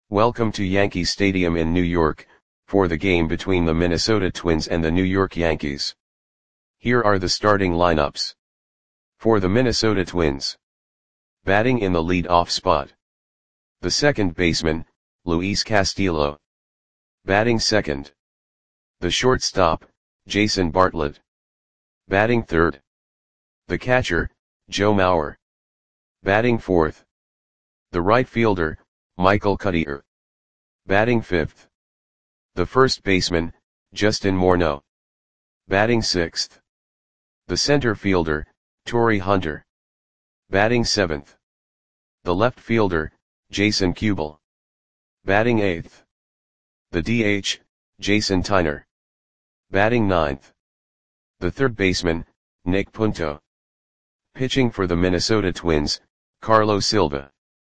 Welcome to Yankee Stadium in New York, for the game between the Minnesota Twins and the New York Yankees. Here are the starting lineups. For the Minnesota Twins. Batting in the lead-off spot. The second baseman, Luis Castillo. Batting second. The shortstop, Jason Bartlett. Batting third. The catcher, Joe Mauer. Batting fourth. The right fielder, Michael Cuddyer. Batting fifth. The first baseman, Justin Morneau. Batting sixth. The center fielder, Torii Hunter. Batting seventh. The left fielder, Jason Kubel. Batting eighth. The DH, Jason Tyner. Batting ninth. The third baseman, Nick Punto. Pitching for the Minnesota Twins, Carlos Silva.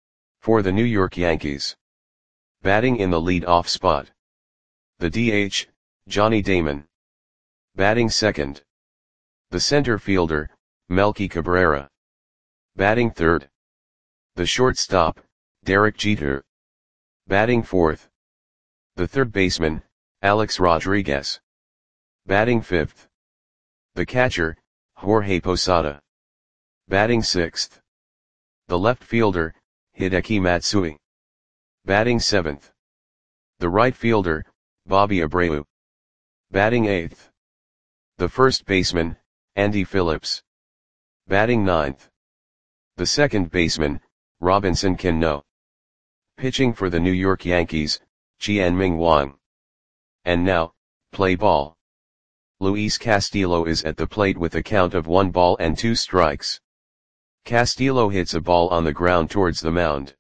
For the New York Yankees. Batting in the lead-off spot. The DH, Johnny Damon. Batting second. The center fielder, Melky Cabrera. Batting third. The shortstop, Derek Jeter. Batting fourth. The third baseman, Alex Rodriguez. Batting fifth. The catcher, Jorge Posada. Batting sixth. The left fielder, Hideki Matsui. Batting seventh. The right fielder, Bobby Abreu. Batting eighth. The first baseman, Andy Phillips. Batting ninth. The second baseman, Robinson Cano. Pitching for the New York Yankees, Chien-Ming Wang. And now, play ball. Luis Castillo is at the plate with a count of 1 ball and 2 strikes. Castillo hits a ball on the ground towards the mound.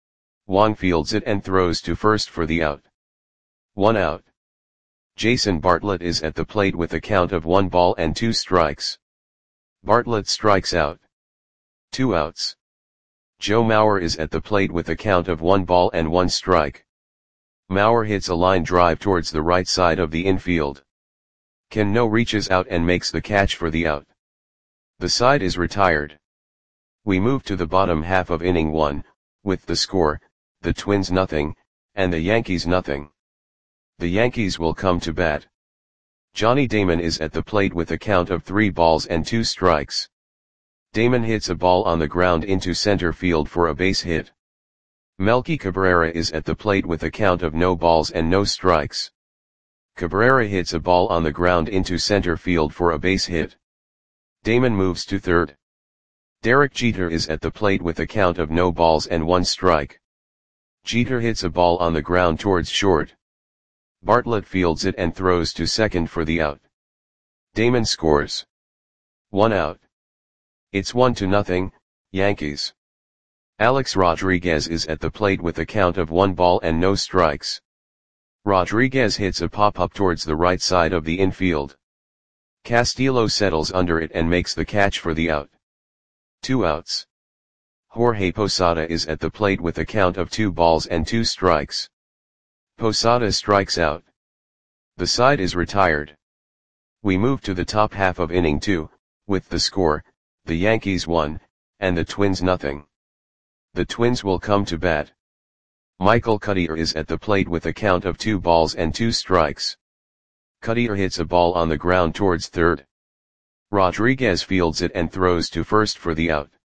Wang fields it and throws to first for the out. 1 out. Jason Bartlett is at the plate with a count of 1 ball and 2 strikes. Bartlett strikes out. 2 outs. Joe Mauer is at the plate with a count of 1 ball and 1 strike. Mauer hits a line drive towards the right side of the infield. Cano reaches out and makes the catch for the out. The side is retired. We move to the bottom half of inning 1, with the score, the Twins nothing, and the Yankees nothing. The Yankees will come to bat. Johnny Damon is at the plate with a count of 3 balls and 2 strikes. Damon hits a ball on the ground into center field for a base hit. Melky Cabrera is at the plate with a count of no balls and no strikes. Cabrera hits a ball on the ground into center field for a base hit. Damon moves to third. Derek Jeter is at the plate with a count of no balls and 1 strike. Jeter hits a ball on the ground towards short. Bartlett fields it and throws to second for the out. Damon scores. 1 out. It's 1-0, Yankees. Alex Rodriguez is at the plate with a count of 1 ball and no strikes. Rodriguez hits a pop-up towards the right side of the infield. Castillo settles under it and makes the catch for the out. 2 outs. Jorge Posada is at the plate with a count of 2 balls and 2 strikes. Posada strikes out. The side is retired. We move to the top half of inning 2, with the score, the Yankees 1, and the Twins nothing. The Twins will come to bat. Michael Cuddyer is at the plate with a count of 2 balls and 2 strikes. Cuddyer hits a ball on the ground towards third. Rodriguez fields it and throws to first for the out.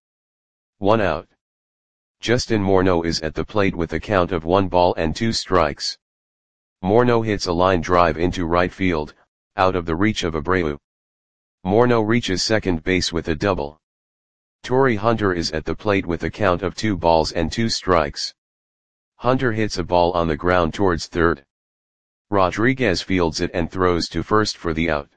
1 out. Justin Morneau is at the plate with a count of 1 ball and 2 strikes. Morneau hits a line drive into right field, out of the reach of Abreu. Morneau reaches second base with a double. Torii Hunter is at the plate with a count of 2 balls and 2 strikes. Hunter hits a ball on the ground towards third. Rodriguez fields it and throws to first for the out.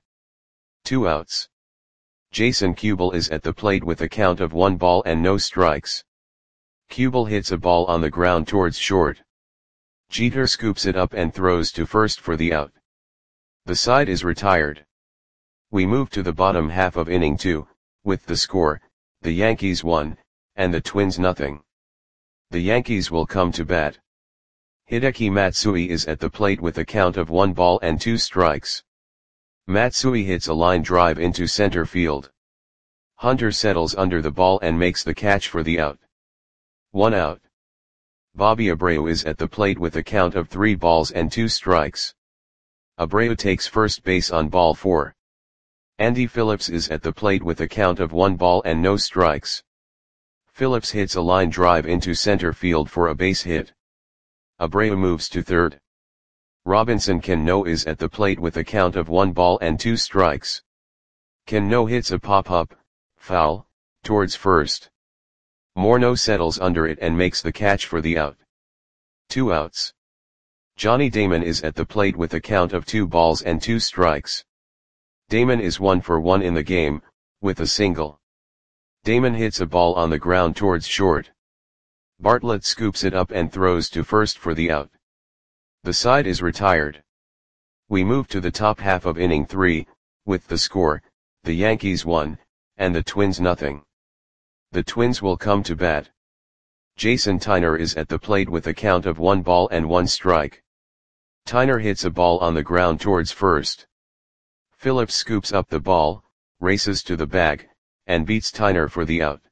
2 outs. Jason Kubel is at the plate with a count of 1 ball and no strikes. Kubel hits a ball on the ground towards short. Jeter scoops it up and throws to first for the out. The side is retired. We move to the bottom half of inning 2, with the score, the Yankees 1, and the Twins nothing. The Yankees will come to bat. Hideki Matsui is at the plate with a count of 1 ball and 2 strikes. Matsui hits a line drive into center field. Hunter settles under the ball and makes the catch for the out. 1 out. Bobby Abreu is at the plate with a count of 3 balls and 2 strikes. Abreu takes first base on ball 4. Andy Phillips is at the plate with a count of 1 ball and no strikes. Phillips hits a line drive into center field for a base hit. Abreu moves to third. Robinson Cano is at the plate with a count of 1 ball and 2 strikes. Cano hits a pop-up, foul, towards first. Morneau settles under it and makes the catch for the out. 2 outs. Johnny Damon is at the plate with a count of 2 balls and 2 strikes. Damon is 1 for 1 in the game, with a single. Damon hits a ball on the ground towards short. Bartlett scoops it up and throws to first for the out. The side is retired. We move to the top half of inning 3, with the score, the Yankees 1, and the Twins nothing. The Twins will come to bat. Jason Tyner is at the plate with a count of 1 ball and 1 strike. Tyner hits a ball on the ground towards first. Phillips scoops up the ball, races to the bag, and beats Tyner for the out.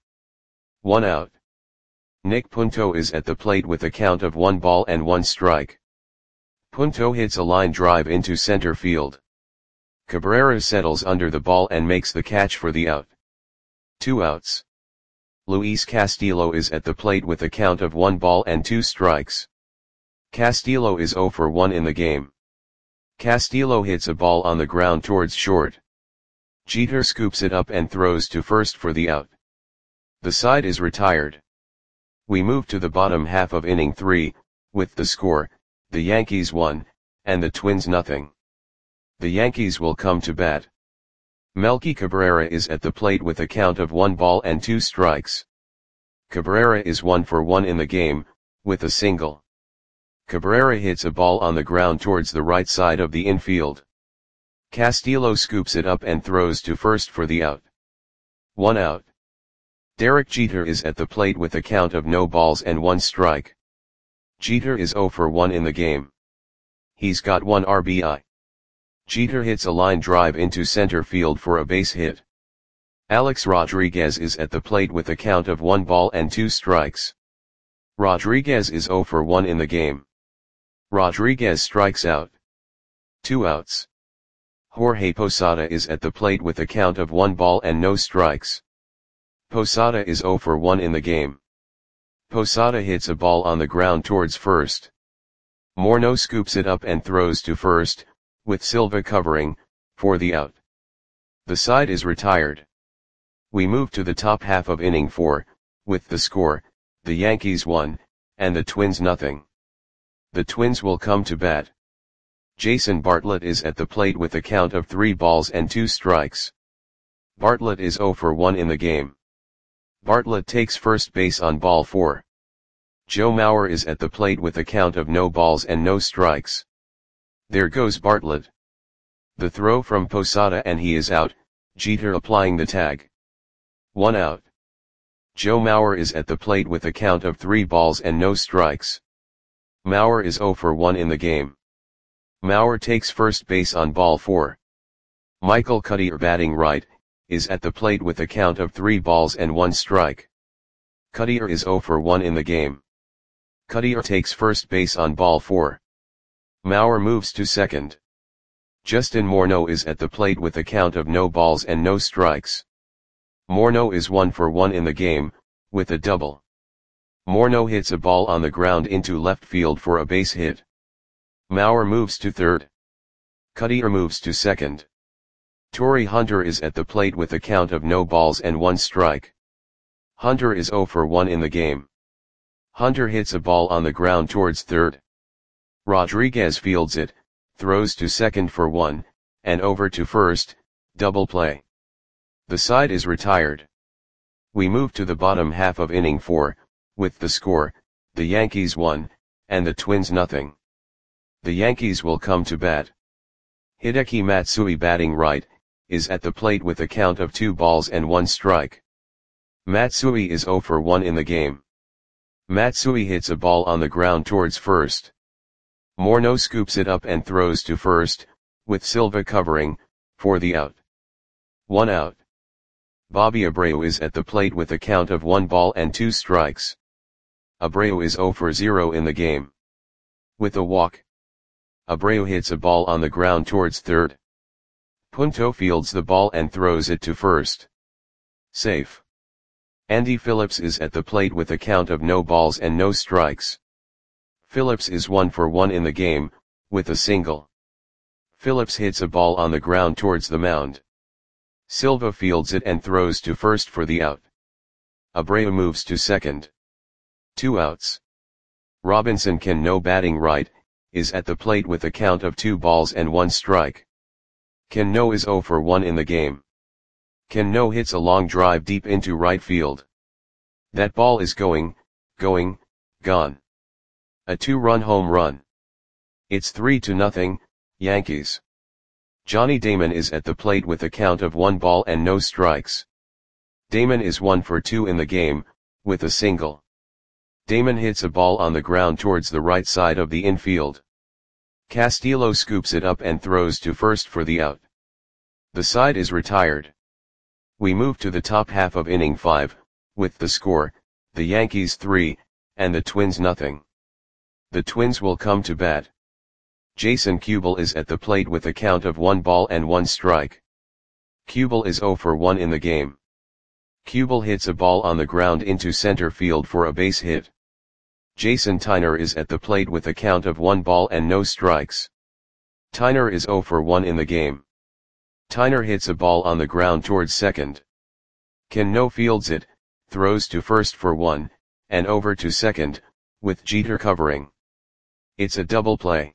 1 out. Nick Punto is at the plate with a count of 1 ball and 1 strike. Punto hits a line drive into center field. Cabrera settles under the ball and makes the catch for the out. 2 outs. Luis Castillo is at the plate with a count of 1 ball and 2 strikes. Castillo is 0 for 1 in the game. Castillo hits a ball on the ground towards short. Jeter scoops it up and throws to first for the out. The side is retired. We move to the bottom half of inning 3, with the score, the Yankees 1, and the Twins nothing. The Yankees will come to bat. Melky Cabrera is at the plate with a count of 1 ball and 2 strikes. Cabrera is 1 for 1 in the game, with a single. Cabrera hits a ball on the ground towards the right side of the infield. Castillo scoops it up and throws to first for the out. 1 out. Derek Jeter is at the plate with a count of no balls and 1 strike. Jeter is 0 for 1 in the game. He's got 1 RBI. Jeter hits a line drive into center field for a base hit. Alex Rodriguez is at the plate with a count of 1 ball and 2 strikes. Rodriguez is 0 for 1 in the game. Rodriguez strikes out. 2 outs. Jorge Posada is at the plate with a count of 1 ball and no strikes. Posada is 0 for 1 in the game. Posada hits a ball on the ground towards first. Morneau scoops it up and throws to first, with Silva covering, for the out. The side is retired. We move to the top half of inning 4, with the score, the Yankees 1, and the Twins nothing. The Twins will come to bat. Jason Bartlett is at the plate with a count of 3 balls and 2 strikes. Bartlett is 0 for 1 in the game. Bartlett takes first base on ball 4. Joe Mauer is at the plate with a count of no balls and no strikes. There goes Bartlett. The throw from Posada and he is out, Jeter applying the tag. 1 out. Joe Mauer is at the plate with a count of 3 balls and no strikes. Mauer is 0 for 1 in the game. Mauer takes first base on ball 4. Michael Cuddyer batting right, is at the plate with a count of 3 balls and 1 strike. Cuddyer is 0 for 1 in the game. Cuddyer takes first base on ball 4. Mauer moves to second. Justin Morneau is at the plate with a count of no balls and no strikes. Morneau is 1 for 1 in the game, with a double. Morneau hits a ball on the ground into left field for a base hit. Mauer moves to third. Cuddyer moves to second. Torrey Hunter is at the plate with a count of no balls and 1 strike. Hunter is 0 for 1 in the game. Hunter hits a ball on the ground towards third. Rodriguez fields it, throws to second for 1, and over to first, double play. The side is retired. We move to the bottom half of inning 4, with the score, the Yankees 1, and the Twins nothing. The Yankees will come to bat. Hideki Matsui batting right, is at the plate with a count of 2 balls and 1 strike. Matsui is 0 for 1 in the game. Matsui hits a ball on the ground towards first. Morneau scoops it up and throws to first, with Silva covering, for the out. 1 out. Bobby Abreu is at the plate with a count of 1 ball and 2 strikes. Abreu is 0 for 0 in the game. With a walk, Abreu hits a ball on the ground towards third. Punto fields the ball and throws it to first. Safe. Andy Phillips is at the plate with a count of no balls and no strikes. Phillips is 1 for 1 in the game, with a single. Phillips hits a ball on the ground towards the mound. Silva fields it and throws to first for the out. Abreu moves to second. 2 outs. Robinson Cano, batting right, is at the plate with a count of 2 balls and 1 strike. Cano is 0 for 1 in the game. Cano hits a long drive deep into right field. That ball is gone. A 2-run home run. It's 3-0, Yankees. Johnny Damon is at the plate with a count of 1 ball and no strikes. Damon is 1 for 2 in the game, with a single. Damon hits a ball on the ground towards the right side of the infield. Castillo scoops it up and throws to first for the out. The side is retired. We move to the top half of inning 5, with the score, the Yankees 3, and the Twins nothing. The Twins will come to bat. Jason Kubel is at the plate with a count of 1 ball and 1 strike. Kubel is 0 for 1 in the game. Kubel hits a ball on the ground into center field for a base hit. Jason Tyner is at the plate with a count of 1 ball and no strikes. Tyner is 0 for 1 in the game. Tyner hits a ball on the ground towards second. Cano fields it, throws to first for 1, and over to second, with Jeter covering. It's a double play.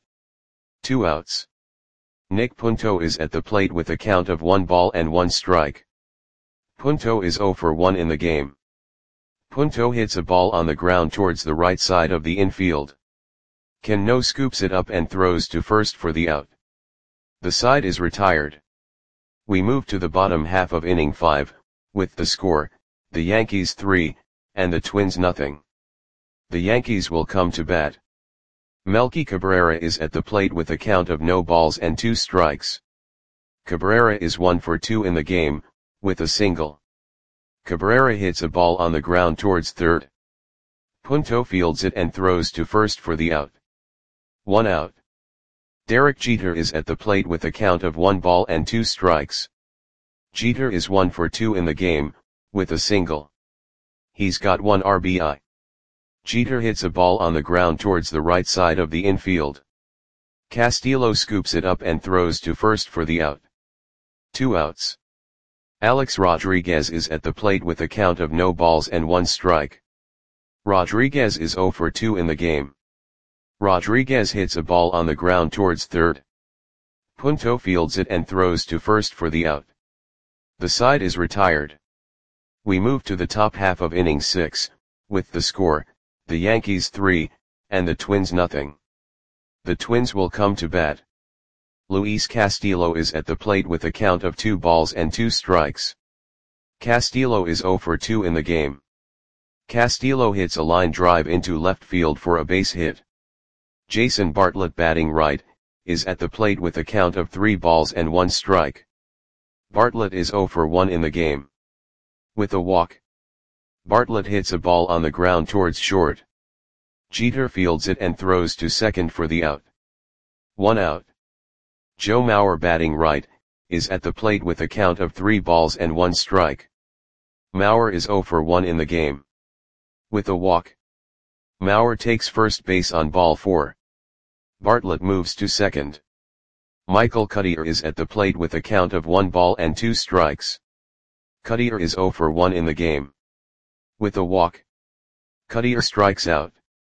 2 outs. Nick Punto is at the plate with a count of 1 ball and 1 strike. Punto is 0 for 1 in the game. Punto hits a ball on the ground towards the right side of the infield. Cano scoops it up and throws to first for the out. The side is retired. We move to the bottom half of inning 5, with the score, the Yankees 3, and the Twins nothing. The Yankees will come to bat. Melky Cabrera is at the plate with a count of no balls and 2 strikes. Cabrera is 1 for 2 in the game, with a single. Cabrera hits a ball on the ground towards third. Punto fields it and throws to first for the out. 1 out. Derek Jeter is at the plate with a count of 1 ball and 2 strikes. Jeter is 1 for 2 in the game, with a single. He's got 1 RBI. Jeter hits a ball on the ground towards the right side of the infield. Castillo scoops it up and throws to first for the out. 2 outs. Alex Rodriguez is at the plate with a count of no balls and 1 strike. Rodriguez is 0 for 2 in the game. Rodriguez hits a ball on the ground towards third. Punto fields it and throws to first for the out. The side is retired. We move to the top half of inning 6, with the score, the Yankees 3, and the Twins nothing. The Twins will come to bat. Luis Castillo is at the plate with a count of 2 balls and 2 strikes. Castillo is 0 for 2 in the game. Castillo hits a line drive into left field for a base hit. Jason Bartlett, batting right, is at the plate with a count of 3 balls and 1 strike. Bartlett is 0 for 1 in the game. With a walk, Bartlett hits a ball on the ground towards short. Jeter fields it and throws to second for the out. 1 out. Joe Mauer, batting right, is at the plate with a count of 3 balls and 1 strike. Mauer is 0 for 1 in the game. With a walk, Mauer takes first base on ball 4. Bartlett moves to second. Michael Cuddyer is at the plate with a count of 1 ball and 2 strikes. Cuddyer is 0 for 1 in the game. With a walk, Cuddyer strikes out.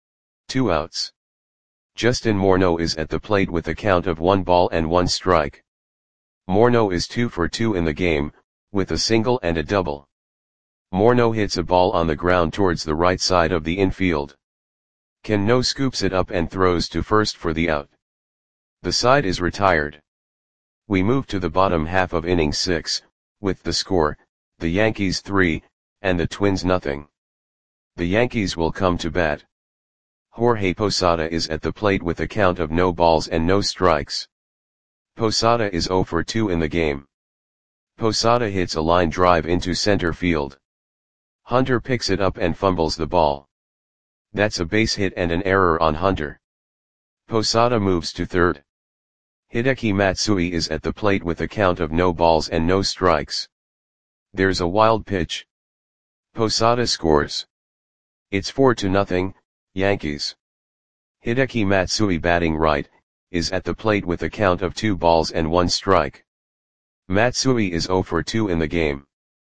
2 outs. Justin Morneau is at the plate with a count of 1 ball and 1 strike. Morneau is 2 for 2 in the game, with a single and a double. Morneau hits a ball on the ground towards the right side of the infield. Cano scoops it up and throws to first for the out. The side is retired. We move to the bottom half of inning 6, with the score, the Yankees 3, and the Twins nothing. The Yankees will come to bat. Jorge Posada is at the plate with a count of no balls and no strikes. Posada is 0 for 2 in the game. Posada hits a line drive into center field. Hunter picks it up and fumbles the ball. That's a base hit and an error on Hunter. Posada moves to third. Hideki Matsui is at the plate with a count of no balls and no strikes. There's a wild pitch. Posada scores. It's 4-0, Yankees. Hideki Matsui, batting right, is at the plate with a count of 2 balls and 1 strike. Matsui is 0 for 2 in the game.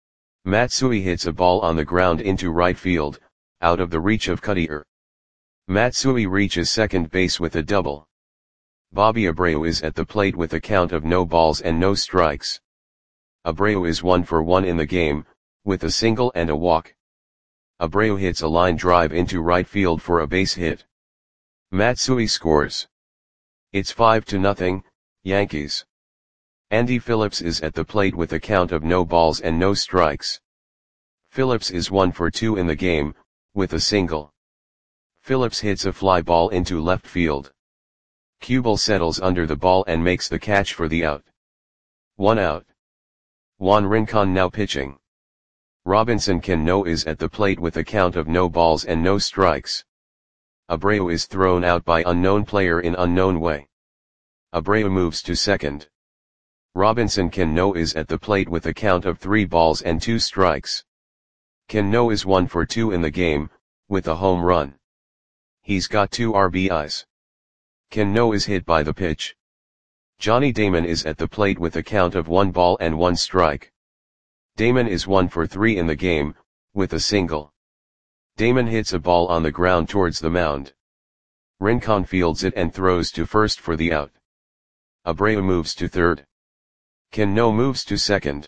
Matsui hits a ball on the ground into right field, out of the reach of Cutter. Matsui reaches second base with a double. Bobby Abreu is at the plate with a count of no balls and no strikes. Abreu is 1 for 1 in the game, with a single and a walk. Abreu hits a line drive into right field for a base hit. Matsui scores. It's 5-0, Yankees. Andy Phillips is at the plate with a count of no balls and no strikes. Phillips is 1 for 2 in the game, with a single. Phillips hits a fly ball into left field. Kubel settles under the ball and makes the catch for the out. 1 out. Juan Rincon now pitching. Robinson Cano is at the plate with a count of no balls and no strikes. Abreu is thrown out by unknown player in unknown way. Abreu moves to second. Robinson Cano is at the plate with a count of 3 balls and 2 strikes. Cano is 1 for 2 in the game, with a home run. He's got 2 RBIs. Cano is hit by the pitch. Johnny Damon is at the plate with a count of 1 ball and 1 strike. Damon is 1 for 3 in the game, with a single. Damon hits a ball on the ground towards the mound. Rincon fields it and throws to first for the out. Abreu moves to third. Cano moves to second.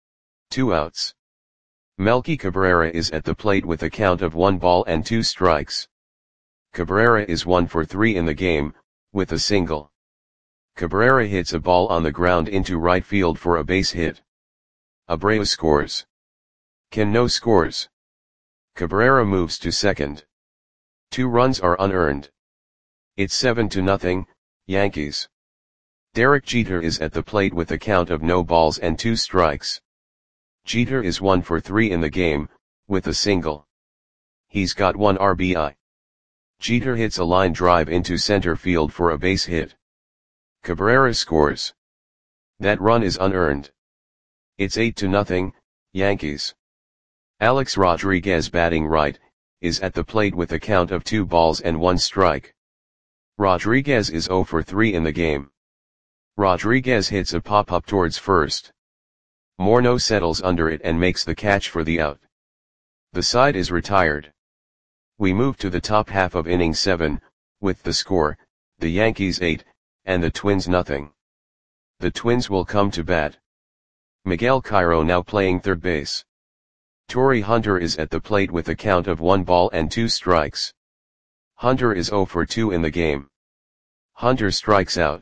2 outs. Melky Cabrera is at the plate with a count of 1 ball and 2 strikes. Cabrera is 1 for 3 in the game, with a single. Cabrera hits a ball on the ground into right field for a base hit. Abreu scores. Cano scores. Cabrera moves to second. 2 runs are unearned. It's 7-0, Yankees. Derek Jeter is at the plate with a count of no balls and 2 strikes. Jeter is 1 for 3 in the game, with a single. He's got 1 RBI. Jeter hits a line drive into center field for a base hit. Cabrera scores. That run is unearned. It's 8-0, Yankees. Alex Rodriguez, batting right, is at the plate with a count of 2 balls and 1 strike. Rodriguez is 0 for 3 in the game. Rodriguez hits a pop-up towards first. Morneau settles under it and makes the catch for the out. The side is retired. We move to the top half of inning 7, with the score, the Yankees 8, and the Twins nothing. The Twins will come to bat. Miguel Cairo now playing third base. Torii Hunter is at the plate with a count of 1 ball and 2 strikes. Hunter is 0 for 2 in the game. Hunter strikes out.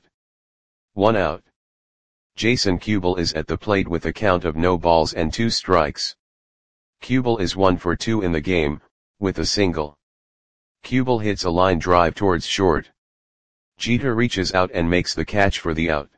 1 out. Jason Kubel is at the plate with a count of no balls and 2 strikes. Kubel is 1 for 2 in the game, with a single. Kubel hits a line drive towards short. Jeter reaches out and makes the catch for the out.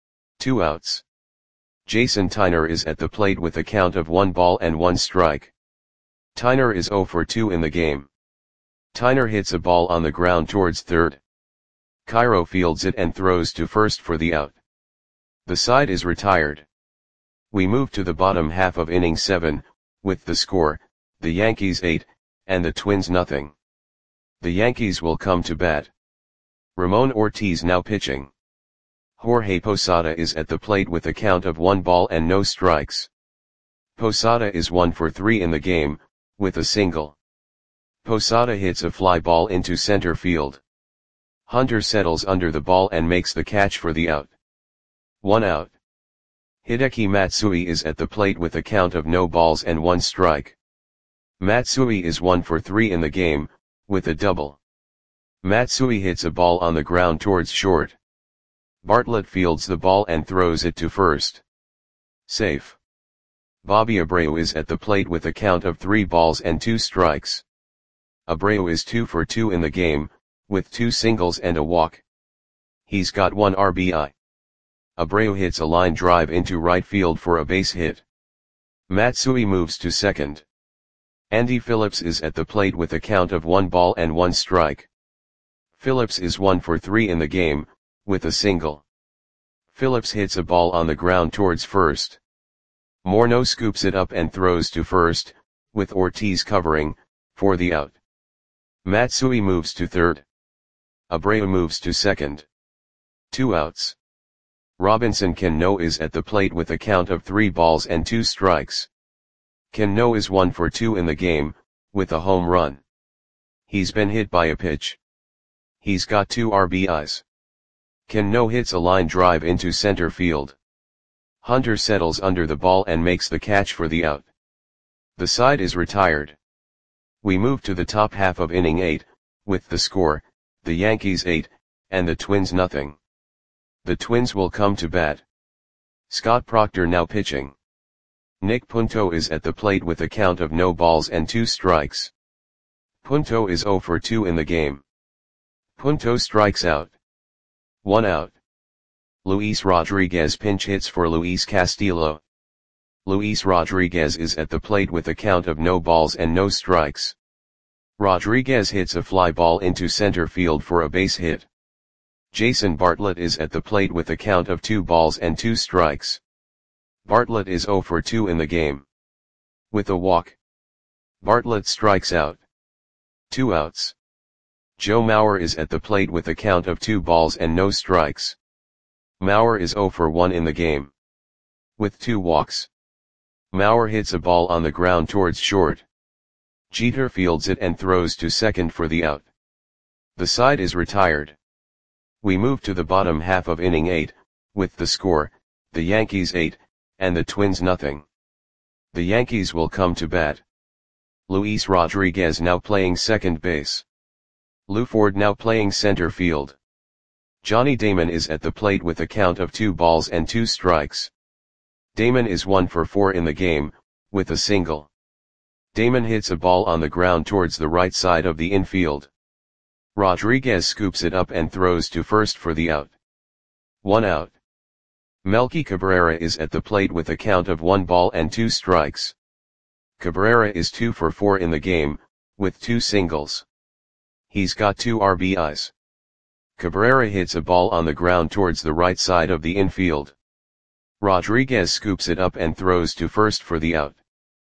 2 outs. Jason Tyner is at the plate with a count of 1 ball and 1 strike. Tyner is 0 for 2 in the game. Tyner hits a ball on the ground towards third. Cairo fields it and throws to first for the out. The side is retired. We move to the bottom half of inning 7, with the score, the Yankees 8, and the Twins nothing. The Yankees will come to bat. Ramon Ortiz now pitching. Jorge Posada is at the plate with a count of 1 ball and no strikes. Posada is 1 for 3 in the game, with a single. Posada hits a fly ball into center field. Hunter settles under the ball and makes the catch for the out. 1 out. Hideki Matsui is at the plate with a count of no balls and 1 strike. Matsui is 1 for 3 in the game, with a double. Matsui hits a ball on the ground towards short. Bartlett fields the ball and throws it to first. Safe. Bobby Abreu is at the plate with a count of 3 balls and 2 strikes. Abreu is 2 for 2 in the game, with 2 singles and a walk. He's got 1 RBI. Abreu hits a line drive into right field for a base hit. Matsui moves to second. Andy Phillips is at the plate with a count of 1 ball and 1 strike. Phillips is 1 for 3 in the game, with a single. Phillips hits a ball on the ground towards first. Morneau scoops it up and throws to first, with Ortiz covering, for the out. Matsui moves to third. Abreu moves to second. 2 outs. Robinson Cano is at the plate with a count of 3 balls and 2 strikes. Cano is 1 for 2 in the game, with a home run. He's been hit by a pitch. He's got 2 RBIs. Cano hits a line drive into center field. Hunter settles under the ball and makes the catch for the out. The side is retired. We move to the top half of inning 8, with the score, the Yankees 8, and the Twins nothing. The Twins will come to bat. Scott Proctor now pitching. Nick Punto is at the plate with a count of no balls and 2 strikes. Punto is 0 for 2 in the game. Punto strikes out. 1 out. Luis Rodriguez pinch hits for Luis Castillo. Luis Rodriguez is at the plate with a count of no balls and no strikes. Rodriguez hits a fly ball into center field for a base hit. Jason Bartlett is at the plate with a count of 2 balls and 2 strikes. Bartlett is 0 for 2 in the game. With a walk. Bartlett strikes out. 2 outs. Joe Mauer is at the plate with a count of 2 balls and no strikes. Mauer is 0 for 1 in the game. With 2 walks. Mauer hits a ball on the ground towards short. Jeter fields it and throws to second for the out. The side is retired. We move to the bottom half of inning 8, with the score, the Yankees 8, and the Twins nothing. The Yankees will come to bat. Luis Rodriguez now playing second base. Lou Ford now playing center field. Johnny Damon is at the plate with a count of 2 balls and 2 strikes. Damon is 1 for 4 in the game, with a single. Damon hits a ball on the ground towards the right side of the infield. Rodriguez scoops it up and throws to first for the out. 1 out. Melky Cabrera is at the plate with a count of 1 ball and 2 strikes. Cabrera is 2 for 4 in the game, with 2 singles. He's got 2 RBIs. Cabrera hits a ball on the ground towards the right side of the infield. Rodriguez scoops it up and throws to first for the out.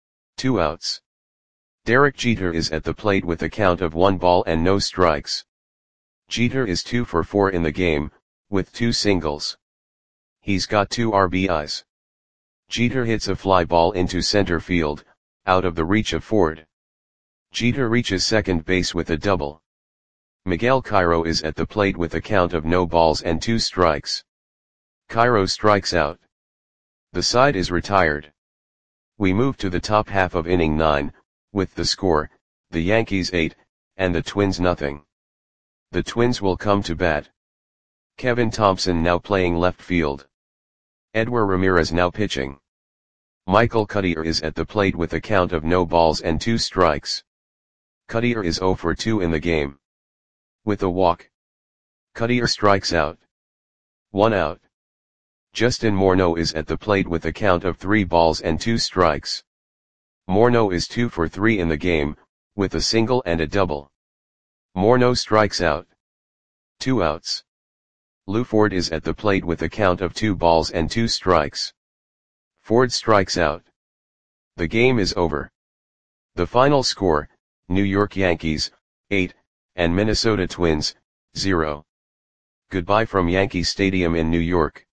2 outs. Derek Jeter is at the plate with a count of 1 ball and no strikes. Jeter is 2 for 4 in the game, with 2 singles. He's got 2 RBIs. Jeter hits a fly ball into center field, out of the reach of Ford. Jeter reaches second base with a double. Miguel Cairo is at the plate with a count of no balls and 2 strikes. Cairo strikes out. The side is retired. We move to the top half of inning 9, with the score, the Yankees 8, and the Twins nothing. The Twins will come to bat. Kevin Thompson now playing left field. Edward Ramirez now pitching. Michael Cuddyer is at the plate with a count of no balls and 2 strikes. Cuddyer is 0 for 2 in the game. With a walk. Cuddyer strikes out. 1 out. Justin Morneau is at the plate with a count of 3 balls and 2 strikes. Morneau is 2 for 3 in the game, with a single and a double. Morneau strikes out. 2 outs. Lou Ford is at the plate with a count of 2 balls and 2 strikes. Ford strikes out. The game is over. The final score, New York Yankees, 8, and Minnesota Twins, 0. Goodbye from Yankee Stadium in New York.